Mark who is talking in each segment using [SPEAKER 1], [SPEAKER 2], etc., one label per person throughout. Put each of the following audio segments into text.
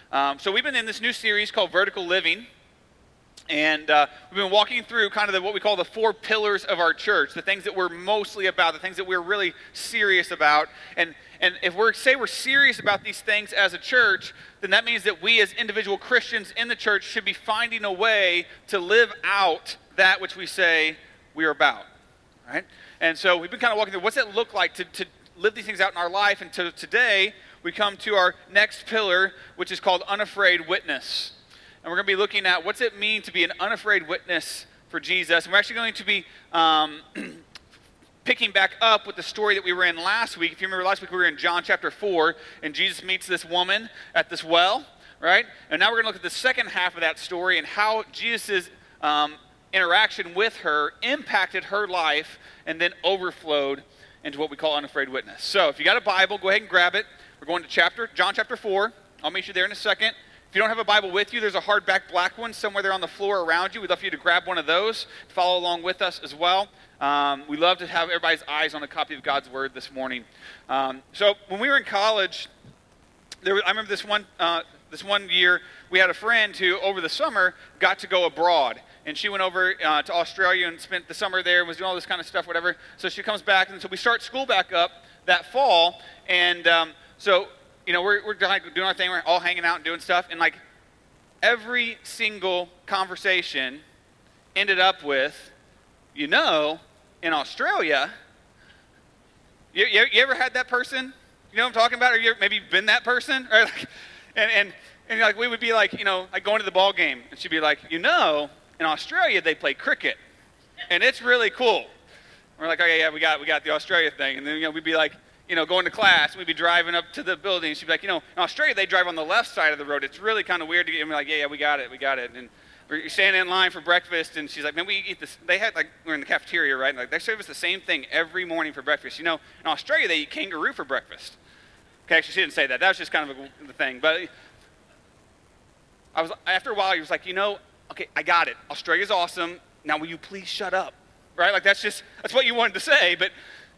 [SPEAKER 1] So we've been in this new series called Vertical Living, and we've been walking through kind of what we call the 4 pillars of our church, the things that we're mostly about, the things that we're really serious about. And if we're serious about these things as a church, then that means that we as individual Christians in the church should be finding a way to live out that which we say we are about, right? And so we've been kind of walking through what's it look like to live these things out in our life, and today we come to our next pillar, which is called unafraid witness. And we're going to be looking at what's it mean to be an unafraid witness for Jesus. And we're actually going to be picking back up with the story that we were in last week. If you remember last week, we were in John chapter 4, and Jesus meets this woman at this well, right? And now we're going to look at the second half of that story and how Jesus' interaction with her impacted her life and then overflowed into what we call unafraid witness. So if you got a Bible, go ahead and grab it. We're going to John chapter 4. I'll meet you there in a second. If you don't have a Bible with you, there's a hardback black one somewhere there on the floor around you. We'd love for you to grab one of those, follow along with us as well. We love to have everybody's eyes on a copy of God's Word this morning. So when we were in college, I remember this one year, we had a friend who over the summer got to go abroad. And she went over to Australia and spent the summer there, was doing all this kind of stuff, whatever. So she comes back, and so we start school back up that fall. And so, we're doing our thing. We're all hanging out and doing stuff. And, every single conversation ended up with, in Australia, you ever had that person? You know what I'm talking about? Or maybe been that person? Right? And we would be going to the ball game. And she'd be like, in Australia, they play cricket, and it's really cool. We're like, okay, yeah, we got the Australia thing. And then, we'd be going to class, and we'd be driving up to the building, and she'd be like, in Australia, they drive on the left side of the road. It's really kind of weird to get, and we're like, yeah, we got it. And we're standing in line for breakfast, and she's like, man, we eat this. They had, we're in the cafeteria, right? And, they serve us the same thing every morning for breakfast. In Australia, they eat kangaroo for breakfast. Okay, actually, she didn't say that. That was just kind of the thing. But after a while, he was like, okay, I got it. Australia's awesome. Now, will you please shut up? Right? That's what you wanted to say. But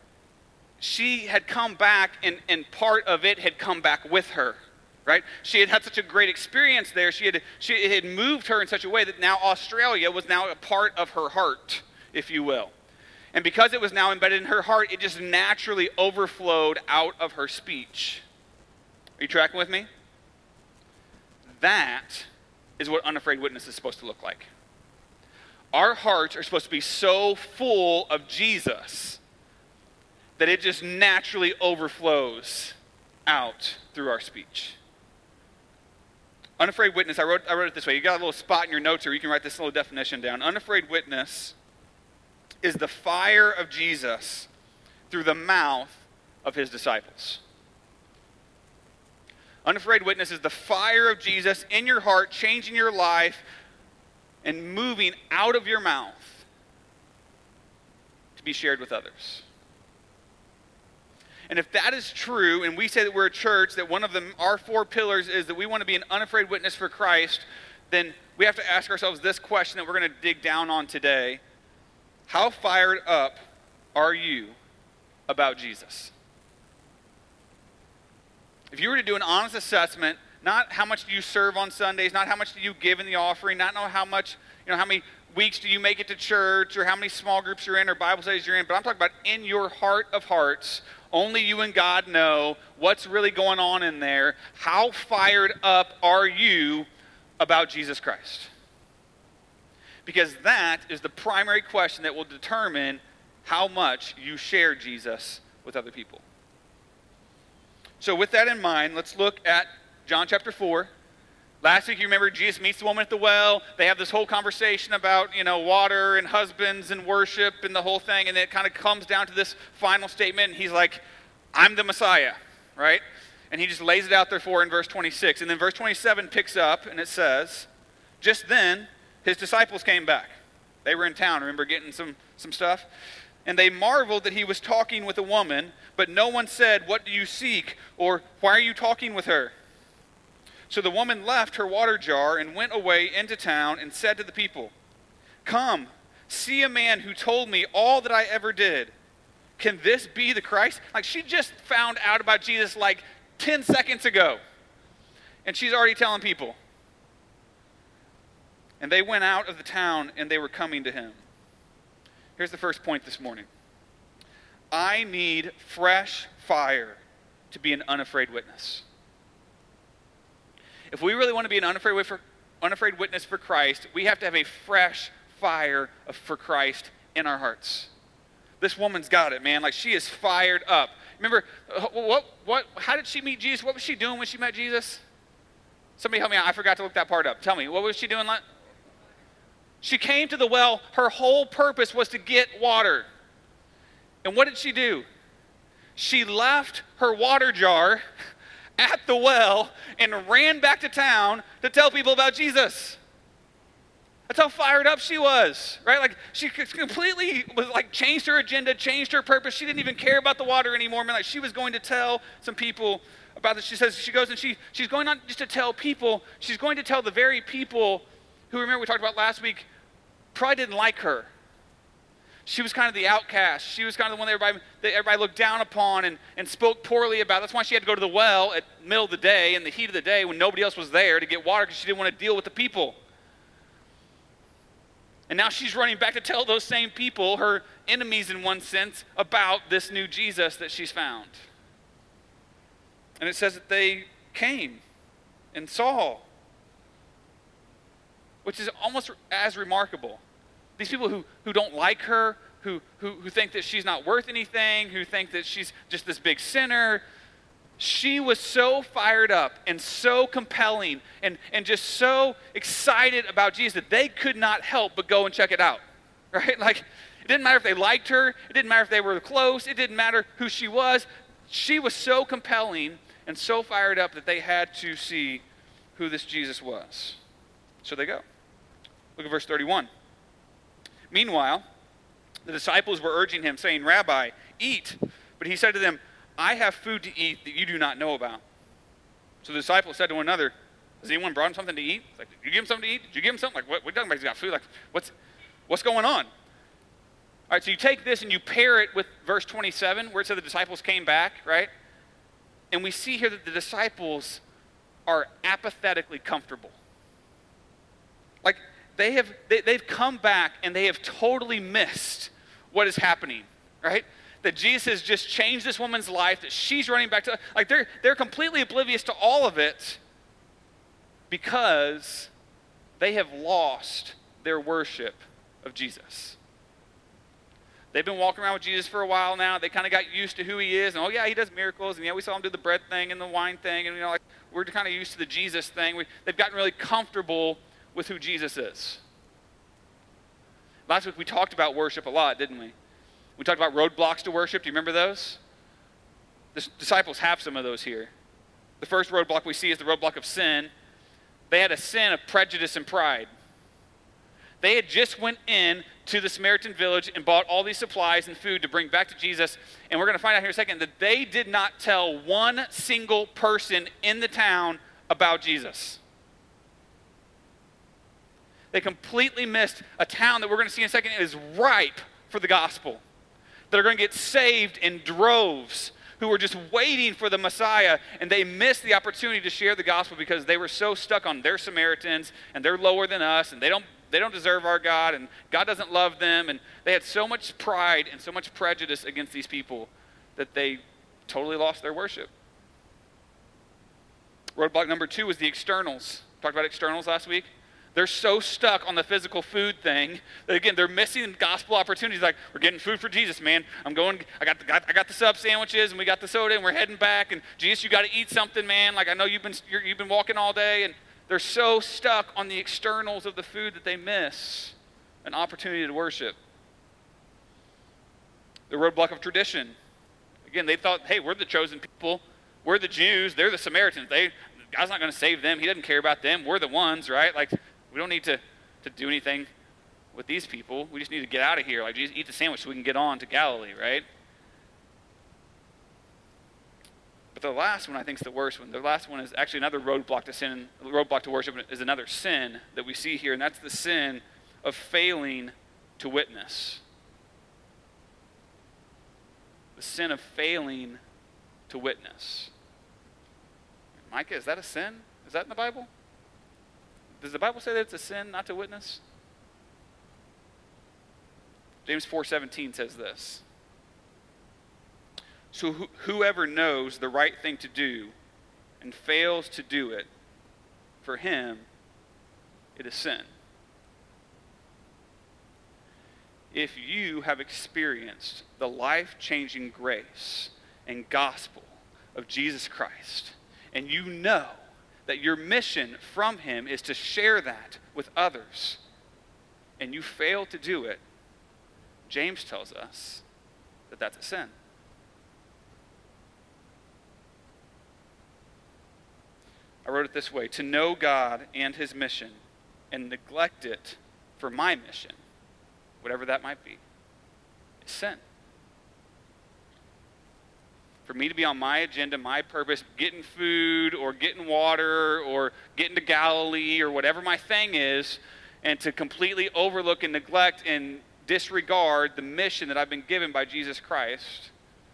[SPEAKER 1] she had come back, and part of it had come back with her. Right? She had such a great experience there. It had moved her in such a way that now Australia was now a part of her heart, if you will. And because it was now embedded in her heart, it just naturally overflowed out of her speech. Are you tracking with me? That is what unafraid witness is supposed to look like. Our hearts are supposed to be so full of Jesus that it just naturally overflows out through our speech. Unafraid witness, I wrote it this way. You got a little spot in your notes here. You can write this little definition down. Unafraid witness is the fire of Jesus through the mouth of his disciples. Unafraid witness is the fire of Jesus in your heart, changing your life, and moving out of your mouth to be shared with others. And if that is true, and we say that we're a church, that one of our 4 pillars is that we want to be an unafraid witness for Christ, then we have to ask ourselves this question that we're going to dig down on today. How fired up are you about Jesus? If you were to do an honest assessment, not how much do you serve on Sundays, not how much do you give in the offering, not know how much, how many weeks do you make it to church, or how many small groups you're in, or Bible studies you're in, but I'm talking about in your heart of hearts, only you and God know what's really going on in there. How fired up are you about Jesus Christ? Because that is the primary question that will determine how much you share Jesus with other people. So with that in mind, let's look at John chapter 4. Last week, you remember Jesus meets the woman at the well. They have this whole conversation about, water and husbands and worship and the whole thing. And it kind of comes down to this final statement. And he's like, I'm the Messiah, right? And he just lays it out there for her in verse 26. And then verse 27 picks up and it says, just then, his disciples came back. They were in town, remember, getting some stuff? And they marveled that he was talking with a woman, but no one said, what do you seek? Or why are you talking with her? So the woman left her water jar and went away into town and said to the people, come, see a man who told me all that I ever did. Can this be the Christ? She just found out about Jesus 10 seconds ago. And she's already telling people. And they went out of the town and they were coming to him. Here's the first point this morning. I need fresh fire to be an unafraid witness. If we really want to be an unafraid witness for Christ, we have to have a fresh fire for Christ in our hearts. This woman's got it, man. Like, she is fired up. Remember, how did she meet Jesus? What was she doing when she met Jesus? Somebody help me out. I forgot to look that part up. Tell me, what was she doing? She came to the well. Her whole purpose was to get water. And what did she do? She left her water jar at the well and ran back to town to tell people about Jesus. That's how fired up she was, right? Like, she completely was like, changed her agenda, changed her purpose. She didn't even care about the water anymore. Man, like, she was going to tell some people about this. She says she goes and she's going not just to tell people, she's going to tell the very people who, remember we talked about last week, probably didn't like her. She was kind of the outcast. She was kind of the one that everybody looked down upon and spoke poorly about. That's why she had to go to the well at the middle of the day, in the heat of the day, when nobody else was there to get water, because she didn't want to deal with the people. And now she's running back to tell those same people, her enemies in one sense, about this new Jesus that she's found. And it says that they came and saw, which is almost as remarkable. These people who don't like her, who think that she's not worth anything, who think that she's just this big sinner, she was so fired up and so compelling and just so excited about Jesus that they could not help but go and check it out, right? Like, it didn't matter if they liked her. It didn't matter if they were close. It didn't matter who she was. She was so compelling and so fired up that they had to see who this Jesus was. So they go. Look at verse 31. Meanwhile, the disciples were urging him, saying, "Rabbi, eat." But he said to them, "I have food to eat that you do not know about." So the disciples said to one another, "Has anyone brought him something to eat?" It's like, "Did you give him something to eat? Did you give him something?" Like, what are you talking about? He's got food? Like, what's going on? All right, so you take this and you pair it with verse 27, where it said the disciples came back, right? And we see here that the disciples are apathetically comfortable. Like, they've come back and they have totally missed what is happening, right? That Jesus has just changed this woman's life, that she's running back to, like, they're completely oblivious to all of it because they have lost their worship of Jesus. They've been walking around with Jesus for a while now. They kind of got used to who he is. And, oh, yeah, he does miracles. And, yeah, we saw him do the bread thing and the wine thing. And, like, we're kind of used to the Jesus thing. They've gotten really comfortable with who Jesus is. Last week we talked about worship a lot, didn't we? We talked about roadblocks to worship. Do you remember those? The disciples have some of those here. The first roadblock we see is the roadblock of sin. They had a sin of prejudice and pride. They had just went in to the Samaritan village and bought all these supplies and food to bring back to Jesus. And we're going to find out here in a second that they did not tell one single person in the town about Jesus. They completely missed a town that we're going to see in a second is ripe for the gospel. That are going to get saved in droves, who were just waiting for the Messiah, and they missed the opportunity to share the gospel because they were so stuck on their Samaritans, and they're lower than us, and they don't deserve our God, and God doesn't love them, and they had so much pride and so much prejudice against these people that they totally lost their worship. Roadblock number 2 was the externals. Talked about externals last week. They're so stuck on the physical food thing that, again, they're missing gospel opportunities. Like, we're getting food for Jesus, man. I got the sub sandwiches, and we got the soda, and we're heading back. And Jesus, you got to eat something, man. Like, I know you've been walking all day, and they're so stuck on the externals of the food that they miss an opportunity to worship. The roadblock of tradition. Again, they thought, hey, we're the chosen people. We're the Jews. They're the Samaritans. God's not going to save them. He doesn't care about them. We're the ones, right? Like, we don't need to do anything with these people. We just need to get out of here. Like, just eat the sandwich so we can get on to Galilee, right? But the last one I think is the worst one. The last one is actually another roadblock to sin. Roadblock to worship is another sin that we see here, and that's the sin of failing to witness. The sin of failing to witness. Micah, is that a sin? Is that in the Bible? Does the Bible say that it's a sin not to witness? James 4:17 says this. So whoever knows the right thing to do and fails to do it, for him it is sin. If you have experienced the life-changing grace and gospel of Jesus Christ, and you know that your mission from him is to share that with others, and you fail to do it, James tells us that that's a sin. I wrote it this way: to know God and his mission and neglect it for my mission, whatever that might be, is sin. For me to be on my agenda, my purpose, getting food or getting water or getting to Galilee or whatever my thing is, and to completely overlook and neglect and disregard the mission that I've been given by Jesus Christ,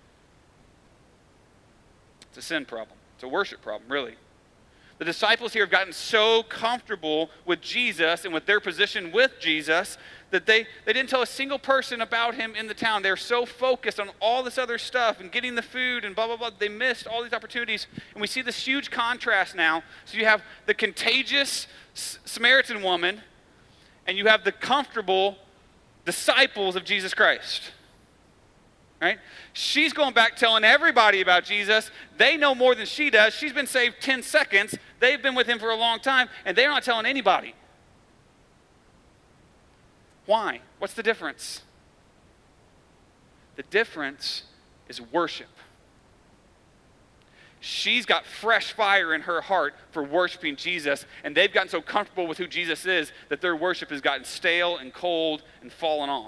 [SPEAKER 1] it's a sin problem. It's a worship problem, really. The disciples here have gotten so comfortable with Jesus and with their position with Jesus that they didn't tell a single person about him in the town. They're so focused on all this other stuff and getting the food and blah, blah, blah. They missed all these opportunities. And we see this huge contrast now. So you have the contagious Samaritan woman, and you have the comfortable disciples of Jesus Christ. Right? She's going back telling everybody about Jesus. They know more than she does. She's been saved 10 seconds. They've been with him for a long time, and they're not telling anybody. Why? What's the difference? The difference is worship. She's got fresh fire in her heart for worshiping Jesus, and they've gotten so comfortable with who Jesus is that their worship has gotten stale and cold and fallen off.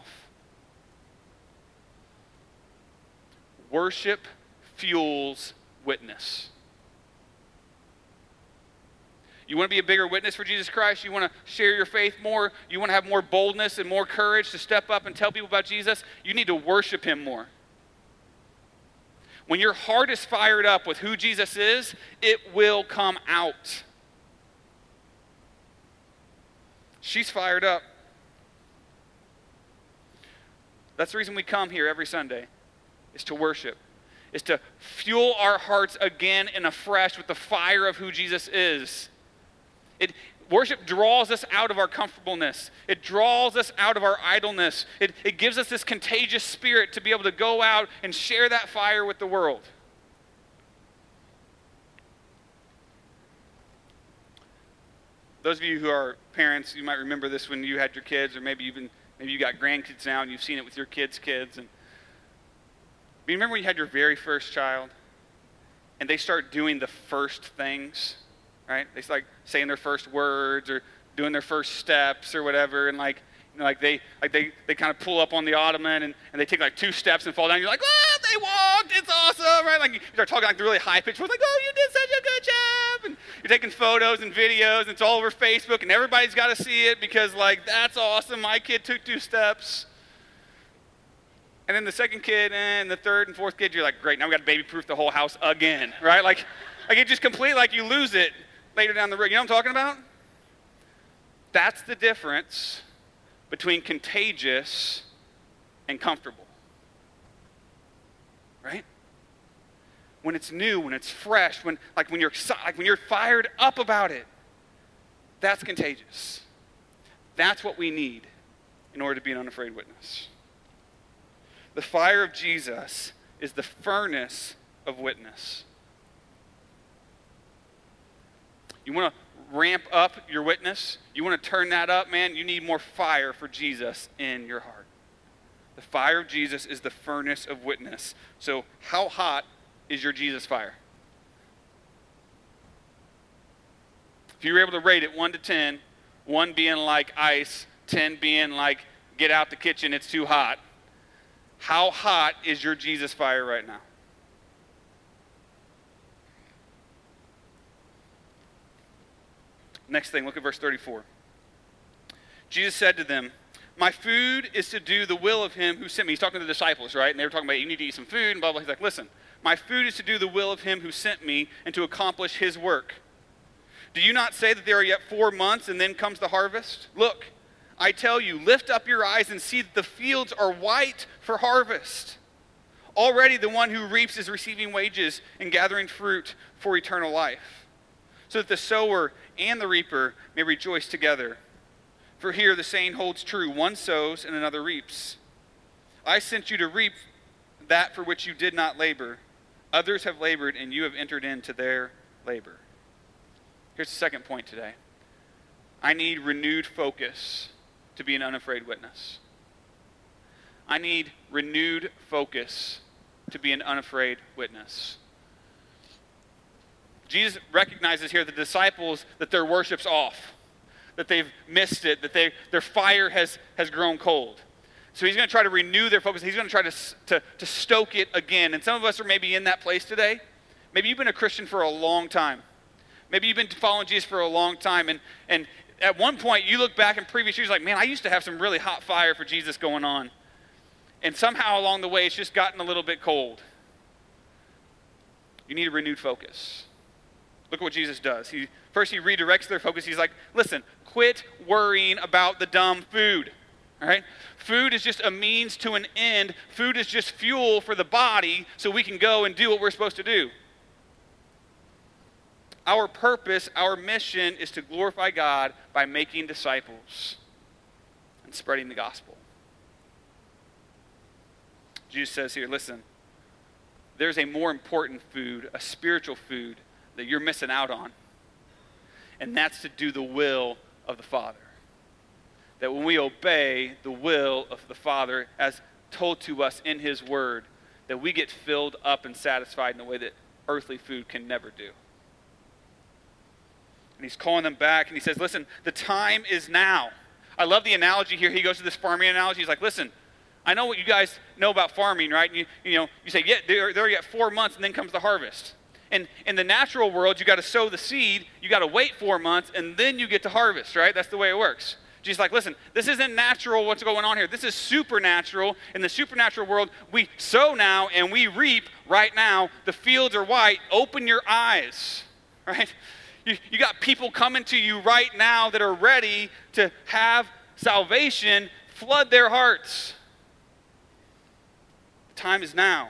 [SPEAKER 1] Worship fuels witness. You want to be a bigger witness for Jesus Christ? You want to share your faith more? You want to have more boldness and more courage to step up and tell people about Jesus? You need to worship him more. When your heart is fired up with who Jesus is, it will come out. She's fired up. That's the reason we come here every Sunday, is to worship, is to fuel our hearts again and afresh with the fire of who Jesus is. Worship draws us out of our comfortableness. It draws us out of our idleness. It gives us this contagious spirit to be able to go out and share that fire with the world. Those of you who are parents, you might remember this when you had your kids, or maybe you got grandkids now and you've seen it with your kids' kids. And you remember when you had your very first child and they start doing the first things, right? They start saying their first words or doing their first steps or whatever, and they kind of pull up on the ottoman and they take like 2 steps and fall down. You're like, ah, they walked, it's awesome, right? Like you start talking like the really high pitched voice, like, oh, you did such a good job, and you're taking photos and videos, and it's all over Facebook, and everybody's got to see it because like that's awesome. My kid took 2 steps. And then the second kid and the third and fourth kid, you're like, great, now we got to baby-proof the whole house again, right? Like it just completely, like you lose it later down the road. You know what I'm talking about? That's the difference between contagious and comfortable, right? When it's new, when it's fresh, when you're fired up about it, that's contagious. That's what we need in order to be an unafraid witness. The fire of Jesus is the furnace of witness. You want to ramp up your witness? You want to turn that up, man? You need more fire for Jesus in your heart. The fire of Jesus is the furnace of witness. So how hot is your Jesus fire? If you were able to rate it 1 to 10, 1 being like ice, 10 being like get out the kitchen, it's too hot. How hot is your Jesus fire right now? Next thing, look at verse 34. Jesus said to them, my food is to do the will of him who sent me. He's talking to the disciples, right? And they were talking about, you need to eat some food and blah, blah. He's like, listen, my food is to do the will of him who sent me and to accomplish his work. Do you not say that there are yet 4 months and then comes the harvest? Look, I tell you, lift up your eyes and see that the fields are white for harvest. Already the one who reaps is receiving wages and gathering fruit for eternal life, so that the sower and the reaper may rejoice together. For here the saying holds true, one sows and another reaps. I sent you to reap that for which you did not labor. Others have labored, and you have entered into their labor. Here's the second point today. I need renewed focus to be an unafraid witness. I need renewed focus to be an unafraid witness. Jesus recognizes here the disciples that their worship's off, that they've missed it, that their fire has grown cold. So he's going to try to renew their focus. He's going to try to stoke it again. And some of us are maybe in that place today. Maybe you've been a Christian for a long time. Maybe you've been following Jesus for a long time. And at one point, you look back in previous years like, man, I used to have some really hot fire for Jesus going on. And somehow along the way, it's just gotten a little bit cold. You need a renewed focus. Look at what Jesus does. First, he redirects their focus. He's like, listen, quit worrying about the dumb food. All right? Food is just a means to an end. Food is just fuel for the body so we can go and do what we're supposed to do. Our purpose, our mission is to glorify God by making disciples and spreading the gospel. Jesus says here, listen, there's a more important food, a spiritual food that you're missing out on. And that's to do the will of the Father. That when we obey the will of the Father, as told to us in His Word, that we get filled up and satisfied in a way that earthly food can never do. And he's calling them back, and he says, listen, the time is now. I love the analogy here. He goes to this farming analogy. He's like, listen, I know what you guys know about farming, right? And you say, yeah, there yet 4 months, and then comes the harvest. And in the natural world, you got to sow the seed, you got to wait 4 months, and then you get to harvest, right? That's the way it works. Jesus is like, listen, this isn't natural what's going on here. This is supernatural. In the supernatural world, we sow now and we reap right now. The fields are white. Open your eyes, right? You got people coming to you right now that are ready to have salvation flood their hearts. The time is now.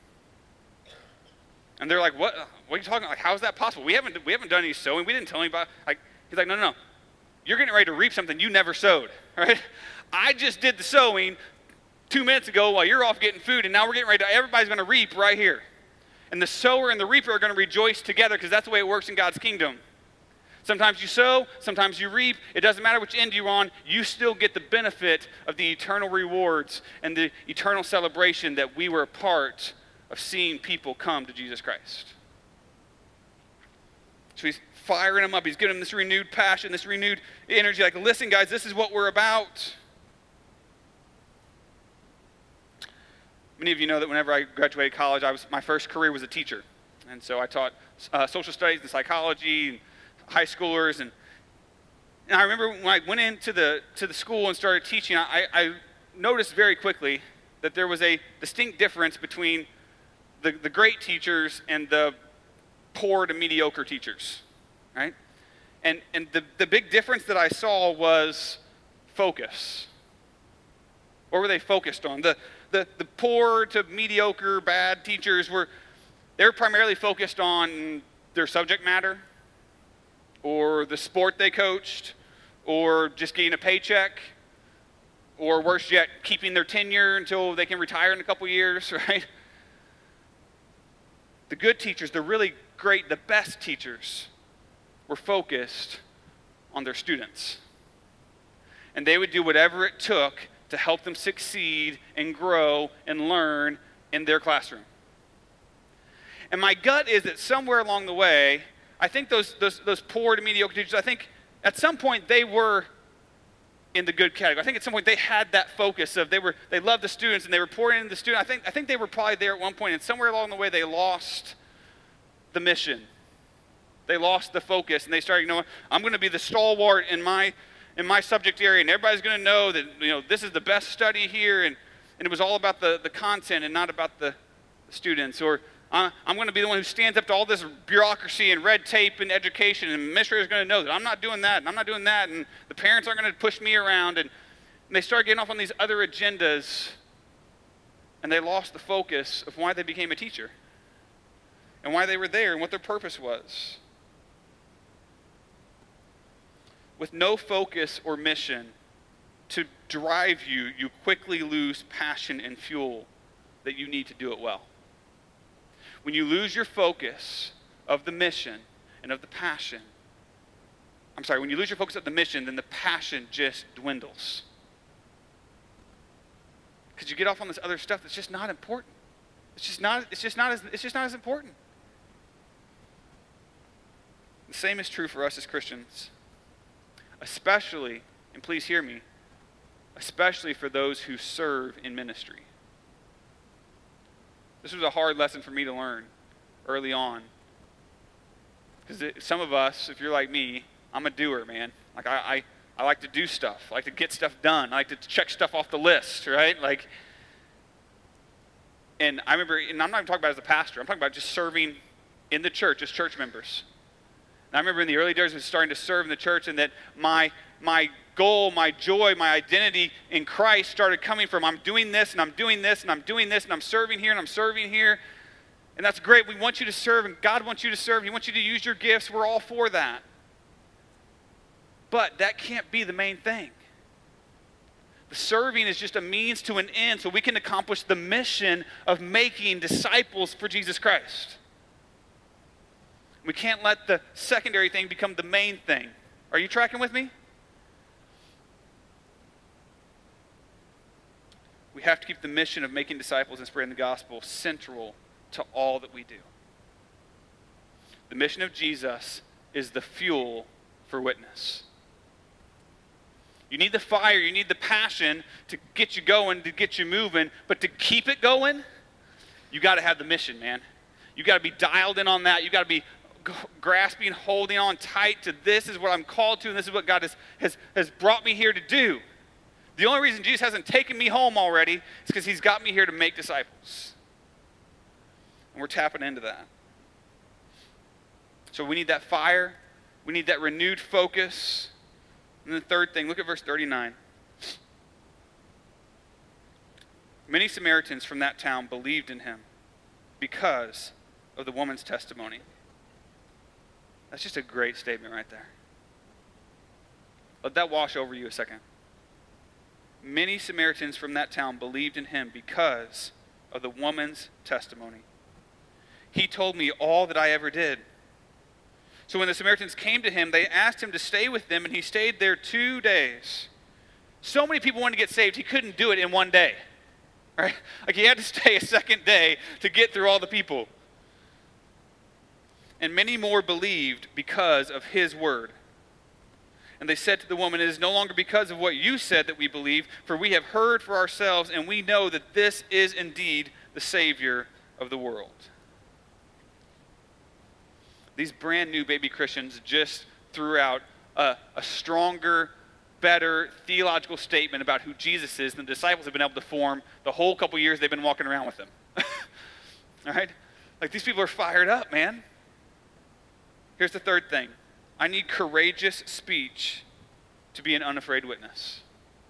[SPEAKER 1] And they're like, what are you talking about? Like, how is that possible? We haven't done any sowing. We didn't tell anybody. He's like, no. You're getting ready to reap something you never sowed, right? I just did the sowing 2 minutes ago while you're off getting food, and now we're getting ready to, everybody's going to reap right here. And the sower and the reaper are going to rejoice together because that's the way it works in God's kingdom. Sometimes you sow, sometimes you reap. It doesn't matter which end you're on. You still get the benefit of the eternal rewards and the eternal celebration that we were a part of seeing people come to Jesus Christ. So he's firing them up. He's giving them this renewed passion, this renewed energy. Like, listen, guys, this is what we're about. Many of you know that whenever I graduated college, my first career was a teacher. And so I taught social studies and psychology and high schoolers. And I remember when I went into the school and started teaching, I noticed very quickly that there was a distinct difference between the great teachers and the poor to mediocre teachers, right? And the big difference that I saw was focus. What were they focused on? The poor to mediocre, bad teachers they're primarily focused on their subject matter, or the sport they coached, or just getting a paycheck, or worse yet, keeping their tenure until they can retire in a couple years, right? The good teachers, the really great, the best teachers were focused on their students. And they would do whatever it took to help them succeed and grow and learn in their classroom. And my gut is that somewhere along the way, I think those poor to mediocre teachers, I think at some point they were in the good category. I think at some point they had that focus of they loved the students and they were pouring into the students. I think they were probably there at one point, and somewhere along the way they lost the mission. They lost the focus, and they started, I'm going to be the stalwart in my subject area, and everybody's going to know that this is the best study here, and it was all about the content and not about the students. Or I'm going to be the one who stands up to all this bureaucracy and red tape and education, and the administrator is going to know that I'm not doing that, and I'm not doing that, and the parents aren't going to push me around. And they start getting off on these other agendas, and they lost the focus of why they became a teacher and why they were there and what their purpose was. With no focus or mission to drive you, you quickly lose passion and fuel that you need to do it well. When you lose your focus of the mission and of the passion, when you lose your focus of the mission, then the passion just dwindles. Because you get off on this other stuff that's just not important. It's just not as important. The same is true for us as Christians. Especially, and please hear me, especially for those who serve in ministry. This was a hard lesson for me to learn early on. Because some of us, if you're like me, I'm a doer, man. Like I like to do stuff. I like to get stuff done. I like to check stuff off the list, right? And I remember, and I'm not even talking about as a pastor. I'm talking about just serving in the church as church members. And I remember in the early days I was starting to serve in the church, and that my goal, my joy, my identity in Christ started coming from I'm doing this, and I'm doing this, and I'm doing this, and I'm serving here, and I'm serving here. And that's great. We want you to serve, and God wants you to serve. He wants you to use your gifts. We're all for that. But that can't be the main thing. The serving is just a means to an end so we can accomplish the mission of making disciples for Jesus Christ. We can't let the secondary thing become the main thing. Are you tracking with me? We have to keep the mission of making disciples and spreading the gospel central to all that we do. The mission of Jesus is the fuel for witness. You need the fire, you need the passion to get you going, to get you moving, but to keep it going, you got to have the mission, man. You got to be dialed in on that. You got to be grasping, holding on tight to this is what I'm called to, and this is what God has brought me here to do. The only reason Jesus hasn't taken me home already is because he's got me here to make disciples. And we're tapping into that. So we need that fire. We need that renewed focus. And the third thing, look at verse 39. Many Samaritans from that town believed in him because of the woman's testimony. That's just a great statement right there. Let that wash over you a second. Many Samaritans from that town believed in him because of the woman's testimony. He told me all that I ever did. So when the Samaritans came to him, they asked him to stay with them, and he stayed there 2 days. So many people wanted to get saved, he couldn't do it in one day. Right? Like he had to stay a second day to get through all the people. And many more believed because of his word. And they said to the woman, it is no longer because of what you said that we believe, for we have heard for ourselves, and we know that this is indeed the Savior of the world. These brand new baby Christians just threw out a stronger, better theological statement about who Jesus is than the disciples have been able to form the whole couple years they've been walking around with him. All right? Like these people are fired up, man. Here's the third thing. I need courageous speech to be an unafraid witness.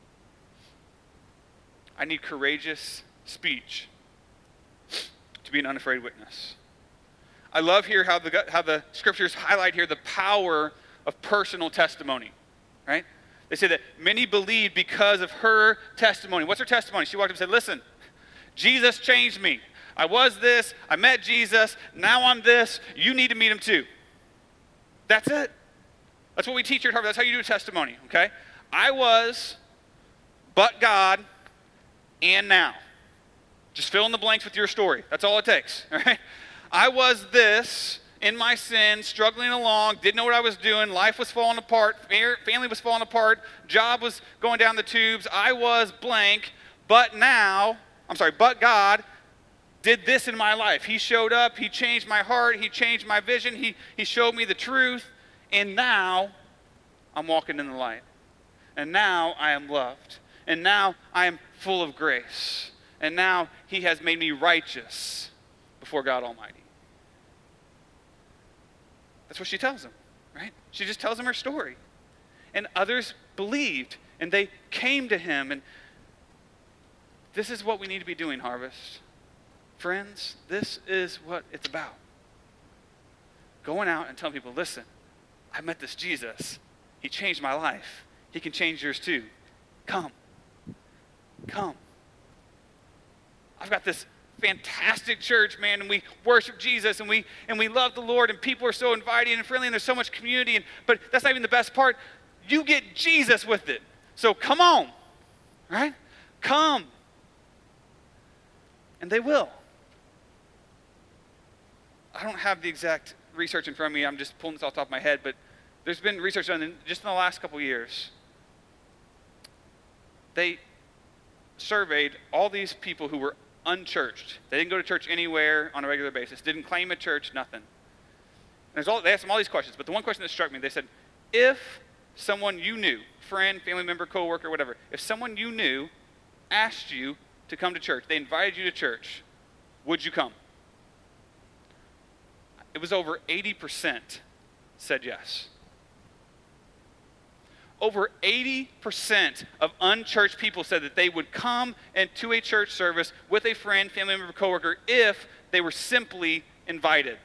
[SPEAKER 1] I need courageous speech to be an unafraid witness. I love here how the scriptures highlight here the power of personal testimony, right? They say that many believed because of her testimony. What's her testimony? She walked up and said, listen, Jesus changed me. I was this, I met Jesus, now I'm this, you need to meet him too. That's it. That's what we teach here at Harvard. That's how you do a testimony, okay? I was, but God, and now. Just fill in the blanks with your story. That's all it takes, all right? I was this in my sin, struggling along, didn't know what I was doing, life was falling apart, family was falling apart, job was going down the tubes, I was blank, but God did this in my life. He showed up, he changed my heart, he changed my vision, he showed me the truth, and now I'm walking in the light. And now I am loved. And now I am full of grace. And now he has made me righteous before God Almighty. That's what she tells them, right? She just tells them her story. And others believed, and they came to him. And this is what we need to be doing, Harvest. Friends, this is what it's about. Going out and telling people, listen, I met this Jesus. He changed my life. He can change yours too. Come. Come. I've got this fantastic church, man, and we worship Jesus, and we love the Lord, and people are so inviting and friendly, and there's so much community, but that's not even the best part. You get Jesus with it. So come on, right? Come. And they will. I don't have the exact research in front of me. I'm just pulling this off the top of my head, but there's been research done just in the last couple years. They surveyed all these people who were unchurched. They didn't go to church anywhere on a regular basis, didn't claim a church, nothing. They asked them all these questions, but the one question that struck me, they said, if someone you knew, friend, family member, coworker, whatever, if someone you knew asked you to come to church, they invited you to church, would you come? It was over 80% said yes. Over 80% of unchurched people said that they would come into a church service with a friend, family member, coworker if they were simply invited.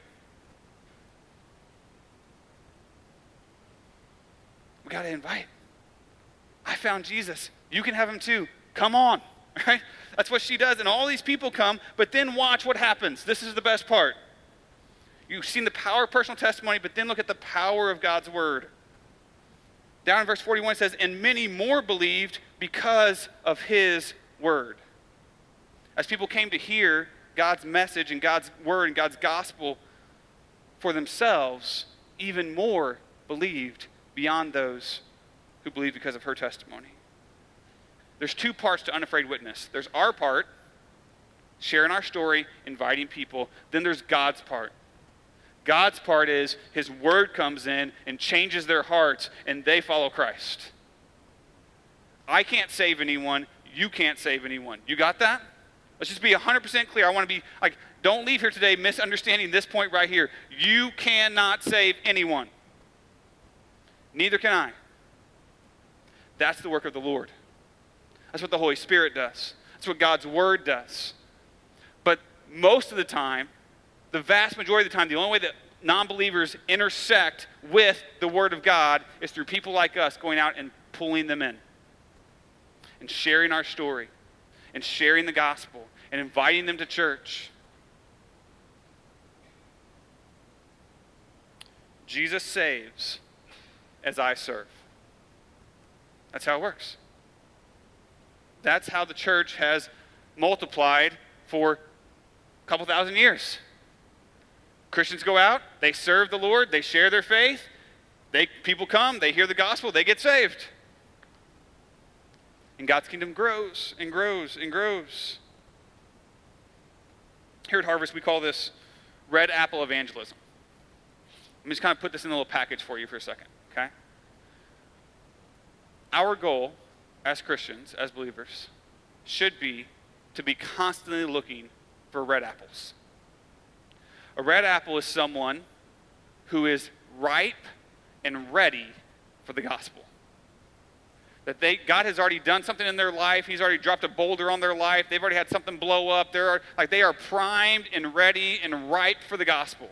[SPEAKER 1] We got to invite. I found Jesus. You can have him too. Come on. Right? That's what she does. And all these people come, but then watch what happens. This is the best part. You've seen the power of personal testimony, but then look at the power of God's word. Down in verse 41 it says, and many more believed because of his word. As people came to hear God's message and God's word and God's gospel for themselves, even more believed beyond those who believed because of her testimony. There's two parts to Unafraid Witness. There's our part, sharing our story, inviting people. Then there's God's part. God's part is his word comes in and changes their hearts, and they follow Christ. I can't save anyone. You can't save anyone. You got that? Let's just be 100% clear. I want to be like, don't leave here today misunderstanding this point right here. You cannot save anyone. Neither can I. That's the work of the Lord. That's what the Holy Spirit does. That's what God's word does. But most of the time, the vast majority of the time, the only way that non-believers intersect with the word of God is through people like us going out and pulling them in and sharing our story and sharing the gospel and inviting them to church. Jesus saves as I serve. That's how it works. That's how the church has multiplied for a couple thousand years. Christians go out, they serve the Lord, they share their faith, people come, they hear the gospel, they get saved. And God's kingdom grows and grows and grows. Here at Harvest, we call this red apple evangelism. Let me just kind of put this in a little package for you for a second, okay? Our goal as Christians, as believers, should be to be constantly looking for red apples. A red apple is someone who is ripe and ready for the gospel. That God has already done something in their life. He's already dropped a boulder on their life. They've already had something blow up. They are primed and ready and ripe for the gospel.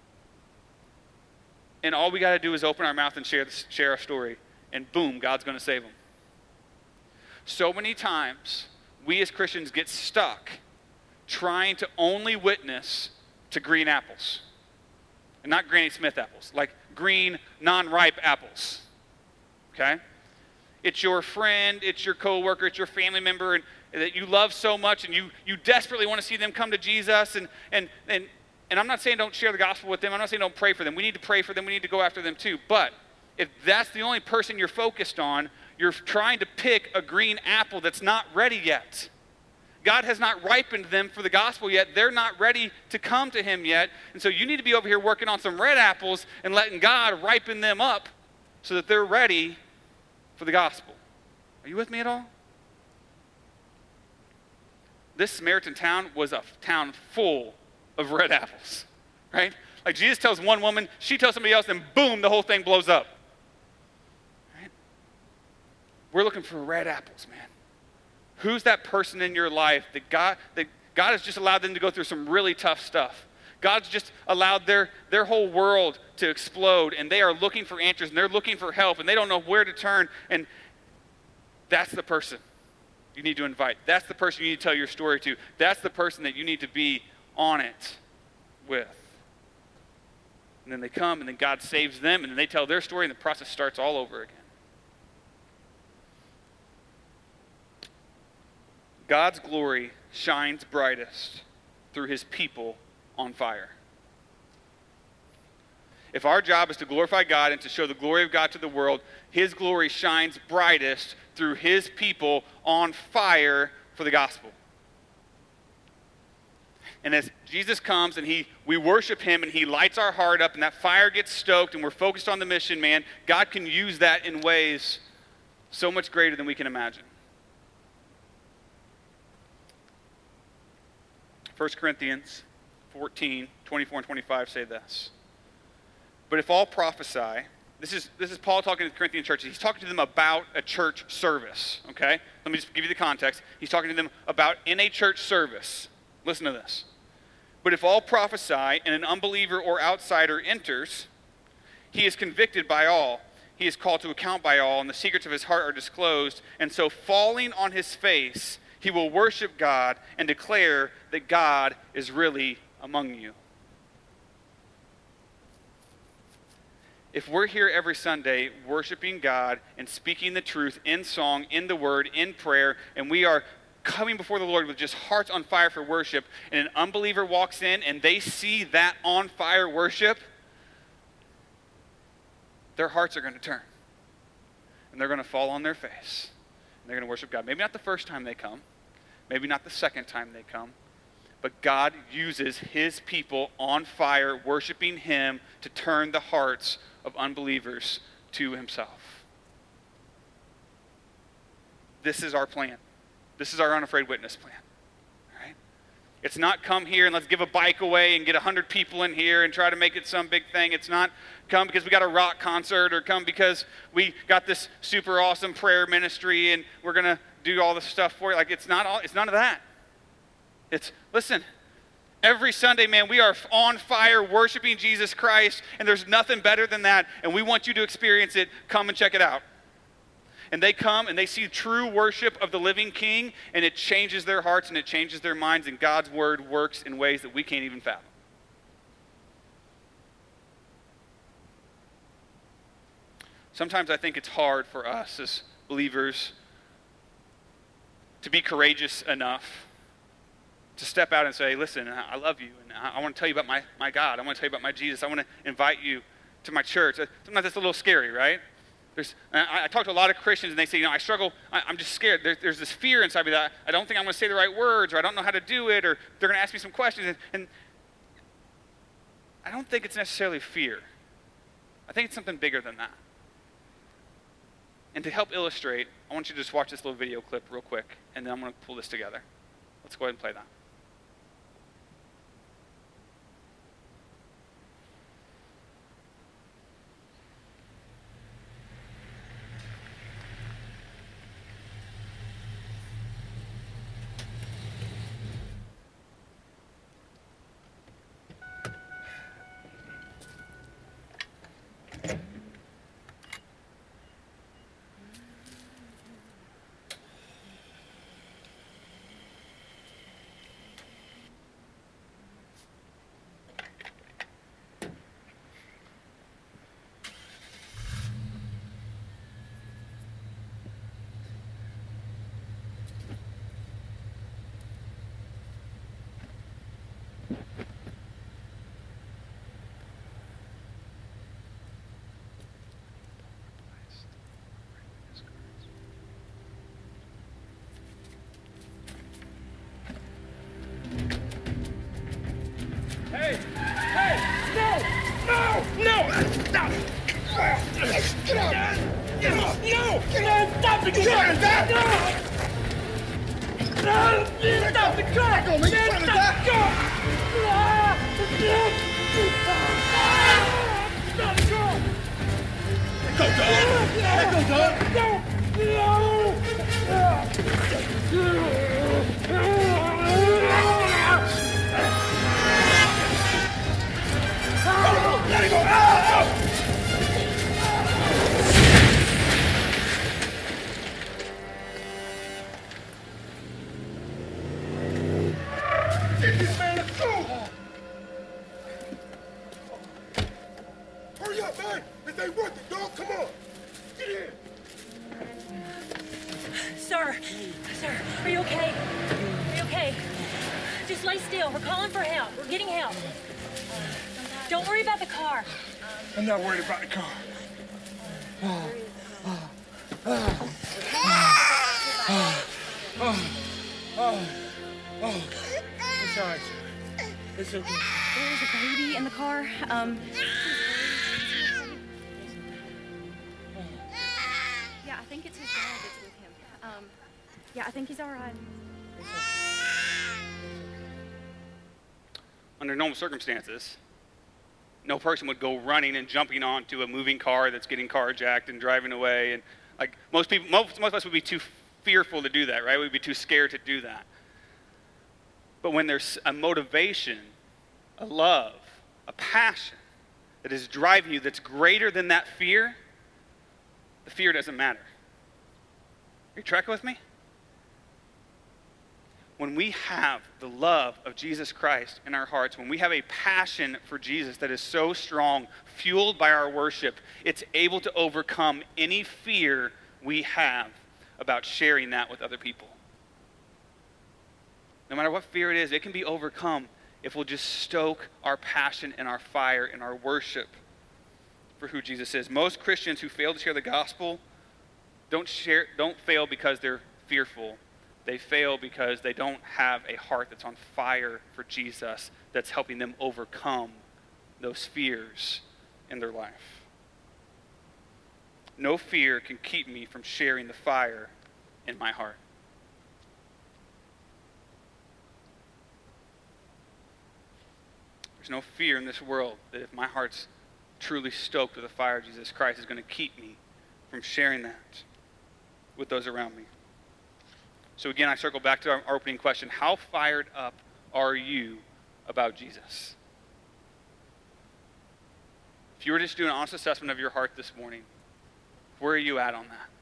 [SPEAKER 1] And all we got to do is open our mouth and share our story. And boom, God's going to save them. So many times, we as Christians get stuck trying to only witness to green apples. And not Granny Smith apples, like green, non-ripe apples. Okay? It's your friend, it's your coworker, it's your family member and that you love so much and you desperately want to see them come to Jesus. And I'm not saying don't share the gospel with them. I'm not saying don't pray for them. We need to pray for them. We need to go after them too. But if that's the only person you're focused on, you're trying to pick a green apple that's not ready yet. God has not ripened them for the gospel yet. They're not ready to come to him yet. And so you need to be over here working on some red apples and letting God ripen them up so that they're ready for the gospel. Are you with me at all? This Samaritan town was a town full of red apples, right? Like Jesus tells one woman, she tells somebody else, and boom, the whole thing blows up. Right? We're looking for red apples, man. Who's that person in your life that God has just allowed them to go through some really tough stuff? God's just allowed their whole world to explode, and they are looking for answers, and they're looking for help, and they don't know where to turn, and that's the person you need to invite. That's the person you need to tell your story to. That's the person that you need to be on it with. And then they come, and then God saves them, and then they tell their story, and the process starts all over again. God's glory shines brightest through his people on fire. If our job is to glorify God and to show the glory of God to the world, his glory shines brightest through his people on fire for the gospel. And as Jesus comes and we worship him and he lights our heart up and that fire gets stoked and we're focused on the mission, man, God can use that in ways so much greater than we can imagine. 1 Corinthians 14, 24 and 25 say this. But if all prophesy, this is Paul talking to the Corinthian church. He's talking to them about a church service, okay? Let me just give you the context. He's talking to them about in a church service. Listen to this. But if all prophesy and an unbeliever or outsider enters, he is convicted by all. He is called to account by all, and the secrets of his heart are disclosed. And so falling on his face, he will worship God and declare that God is really among you. If we're here every Sunday worshiping God and speaking the truth in song, in the word, in prayer, and we are coming before the Lord with just hearts on fire for worship, and an unbeliever walks in and they see that on fire worship, their hearts are going to turn. And they're going to fall on their face. And they're going to worship God. Maybe not the first time they come. Maybe not the second time they come. But God uses his people on fire, worshiping him, to turn the hearts of unbelievers to himself. This is our plan. This is our Unafraid Witness plan. All right? It's not come here and let's give a bike away and get 100 people in here and try to make it some big thing. It's not come because we got a rock concert or come because we got this super awesome prayer ministry and we're going to do all this stuff for you. Like, it's none of that. Listen, every Sunday, man, we are on fire worshiping Jesus Christ, and there's nothing better than that, and we want you to experience it. Come and check it out. And they come, and they see true worship of the living King, and it changes their hearts, and it changes their minds, and God's word works in ways that we can't even fathom. Sometimes I think it's hard for us as believers to be courageous enough to step out and say, listen, I love you, and I want to tell you about my God. I want to tell you about my Jesus. I want to invite you to my church. Sometimes that's a little scary, right? I talk to a lot of Christians, and they say, I struggle. I'm just scared. There's this fear inside me that I don't think I'm going to say the right words, or I don't know how to do it, or they're going to ask me some questions. And I don't think it's necessarily fear. I think it's something bigger than that. And to help illustrate, I want you to just watch this little video clip real quick, and then I'm going to pull this together. Let's go ahead and play that.
[SPEAKER 2] Stop the car! Let go, man! Stop the car! Stop the car! Let go, dog! Let go, dog! Let it go! Get this man, let's go! Hurry up, man! This ain't worth it, dog! Come on! Get in!
[SPEAKER 3] Sir, are you okay? Are you okay? Just lay still. We're calling for help. We're getting help. Don't worry about the car.
[SPEAKER 2] I'm not worried about the car. It's all right, sir. It's okay.
[SPEAKER 3] There's a baby in the car. Yeah, I think it's his dad that's with him. Yeah, I think he's all right.
[SPEAKER 1] Under normal circumstances, no person would go running and jumping onto a moving car that's getting carjacked and driving away. And like most of us would be too fearful to do that, right? We'd be too scared to do that. But when there's a motivation, a love, a passion that is driving you that's greater than that fear, the fear doesn't matter. Are you tracking with me? When we have the love of Jesus Christ in our hearts, when we have a passion for Jesus that is so strong, fueled by our worship, it's able to overcome any fear we have about sharing that with other people. No matter what fear it is, it can be overcome if we'll just stoke our passion and our fire and our worship for who Jesus is. Most Christians who fail to share the gospel don't fail because they're fearful. They fail because they don't have a heart that's on fire for Jesus that's helping them overcome those fears in their life. No fear can keep me from sharing the fire in my heart. There's no fear in this world that if my heart's truly stoked with the fire of Jesus Christ is going to keep me from sharing that with those around me. So again, I circle back to our opening question. How fired up are you about Jesus? If you were just doing an honest assessment of your heart this morning, where are you at on that?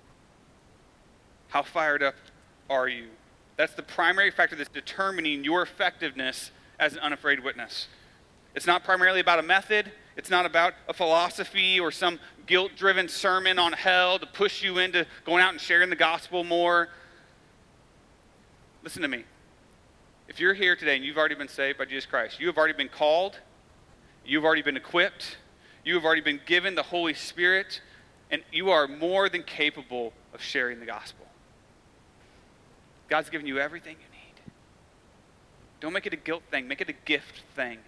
[SPEAKER 1] How fired up are you? That's the primary factor that's determining your effectiveness as an unafraid witness. It's not primarily about a method. It's not about a philosophy or some guilt-driven sermon on hell to push you into going out and sharing the gospel more. Listen to me. If you're here today and you've already been saved by Jesus Christ, you have already been called, you've already been equipped, you have already been given the Holy Spirit, and you are more than capable of sharing the gospel. God's given you everything you need. Don't make it a guilt thing. Make it a gift thing.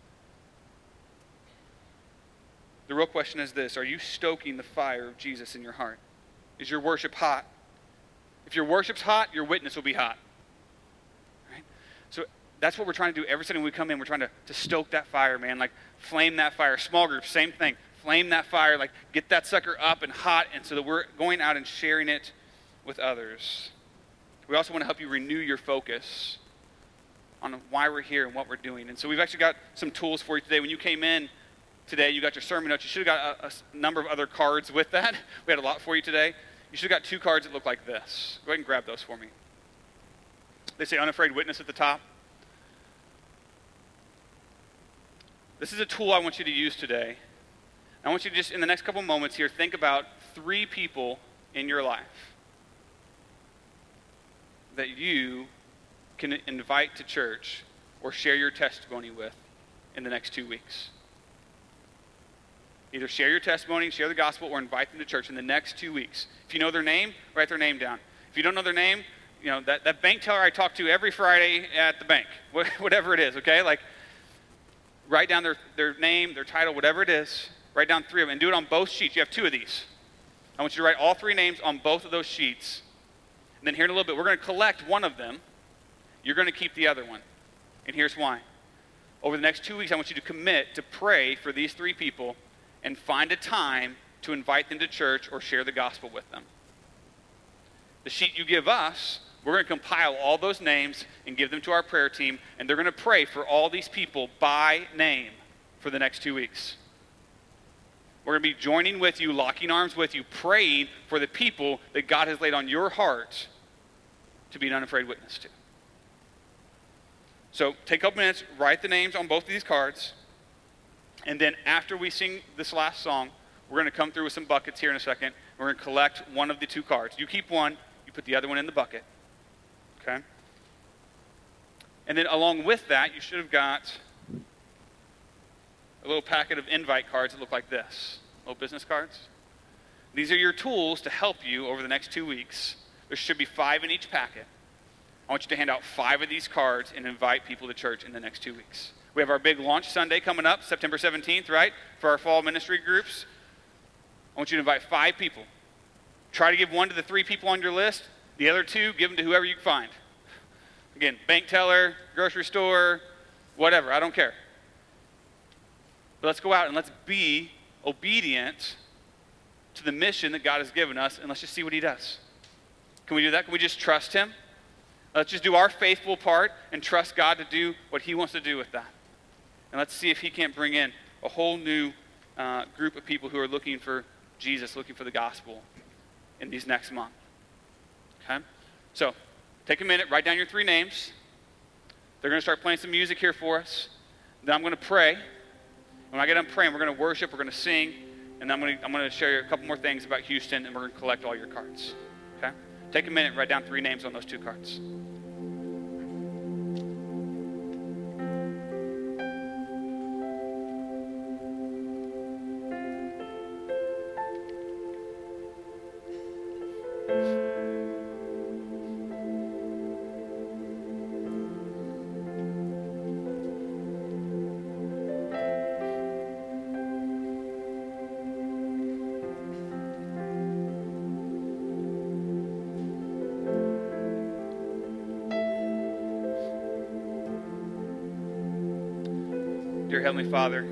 [SPEAKER 1] The real question is this: are you stoking the fire of Jesus in your heart? Is your worship hot? If your worship's hot, your witness will be hot. Right? So that's what we're trying to do every Sunday when we come in. We're trying to stoke that fire, man. Like flame that fire. Small groups, same thing. Flame that fire. Like get that sucker up and hot, and so that we're going out and sharing it with others. We also want to help you renew your focus on why we're here and what we're doing. And so we've actually got some tools for you today. When you came in today, you got your sermon notes. You should have got a number of other cards with that. We had a lot for you today. You should have got 2 cards that look like this. Go ahead and grab those for me. They say Unafraid Witness at the top. This is a tool I want you to use today. I want you to just, in the next couple moments here, think about 3 people in your life that you can invite to church or share your testimony with in the next 2 weeks. Either share your testimony, share the gospel, or invite them to church in the next 2 weeks. If you know their name, write their name down. If you don't know their name, you know, that bank teller I talk to every Friday at the bank, whatever it is, okay? Like, write down their name, their title, whatever it is. Write down 3 of them, and do it on both sheets. You have 2 of these. I want you to write all 3 names on both of those sheets. And then here in a little bit, we're going to collect one of them. You're going to keep the other one. And here's why. Over the next 2 weeks, I want you to commit to pray for these 3 people and find a time to invite them to church or share the gospel with them. The sheet you give us, we're going to compile all those names and give them to our prayer team, and they're going to pray for all these people by name for the next 2 weeks. We're going to be joining with you, locking arms with you, praying for the people that God has laid on your heart to be an unafraid witness to. So take a couple minutes, write the names on both of these cards, and then after we sing this last song, we're going to come through with some buckets here in a second. We're going to collect one of the 2 cards. You keep one, you put the other one in the bucket. Okay? And then along with that, you should have got a little packet of invite cards that look like this, little business cards. These are your tools to help you over the next 2 weeks. There should be 5 in each packet. I want you to hand out 5 of these cards and invite people to church in the next 2 weeks. We have our big launch Sunday coming up, September 17th, right, for our fall ministry groups. I want you to invite 5 people. Try to give 1 to the 3 people on your list. The other 2, give them to whoever you can find. Again, bank teller, grocery store, whatever, I don't care. But let's go out and let's be obedient to the mission that God has given us, and let's just see what he does. Can we do that? Can we just trust him? Let's just do our faithful part and trust God to do what he wants to do with that. And let's see if he can't bring in a whole new group of people who are looking for Jesus, looking for the gospel in these next month. Okay? So, take a minute, write down your 3 names. They're going to start playing some music here for us. Then I'm going to pray. When I get done praying, we're going to worship, we're going to sing, and I'm going to share a couple more things about Houston, and we're going to collect all your cards. Okay? Take a minute, write down 3 names on those 2 cards. Dear Heavenly Father,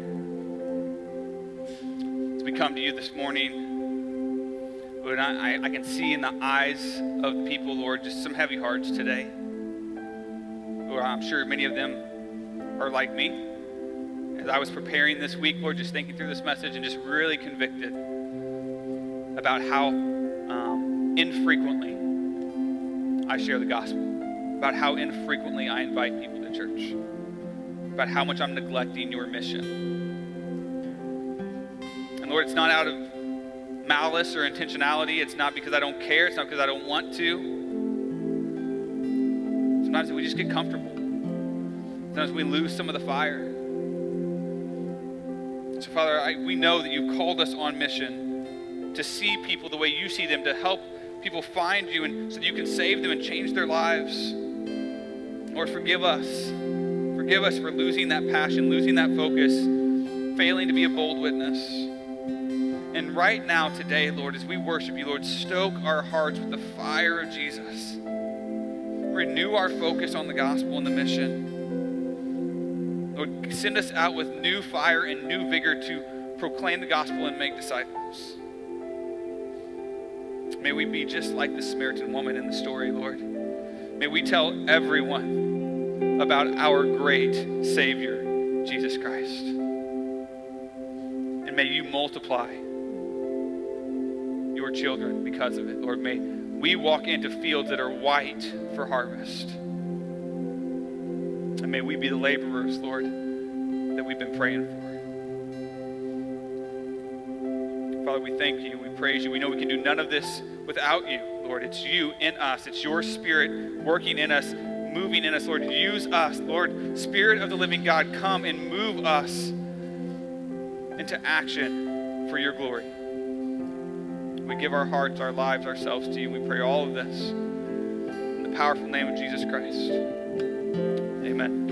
[SPEAKER 1] as we come to you this morning, Lord, I can see in the eyes of the people, Lord, just some heavy hearts today. Lord, I'm sure many of them are like me. As I was preparing this week, Lord, just thinking through this message and just really convicted about how infrequently I share the gospel, about how infrequently I invite people to church, about how much I'm neglecting your mission. And Lord, it's not out of malice or intentionality. It's not because I don't care. It's not because I don't want to. Sometimes we just get comfortable. Sometimes we lose some of the fire. So Father, we know that you've called us on mission to see people the way you see them, to help people find you, and so that you can save them and change their lives. Lord, forgive us. Forgive us for losing that passion, losing that focus, failing to be a bold witness. And right now, today, Lord, as we worship you, Lord, stoke our hearts with the fire of Jesus. Renew our focus on the gospel and the mission. Lord, send us out with new fire and new vigor to proclaim the gospel and make disciples. May we be just like the Samaritan woman in the story, Lord. May we tell everyone about our great Savior, Jesus Christ. And may you multiply your children because of it. Lord, may we walk into fields that are white for harvest. And may we be the laborers, Lord, that we've been praying for. Father, we thank you. We praise you. We know we can do none of this without you, Lord. It's you in us. It's your Spirit working in us, moving in us, Lord. Use us, Lord. Spirit of the living God, come and move us into action for your glory. We give our hearts, our lives, ourselves to you. We pray all of this in the powerful name of Jesus Christ. Amen.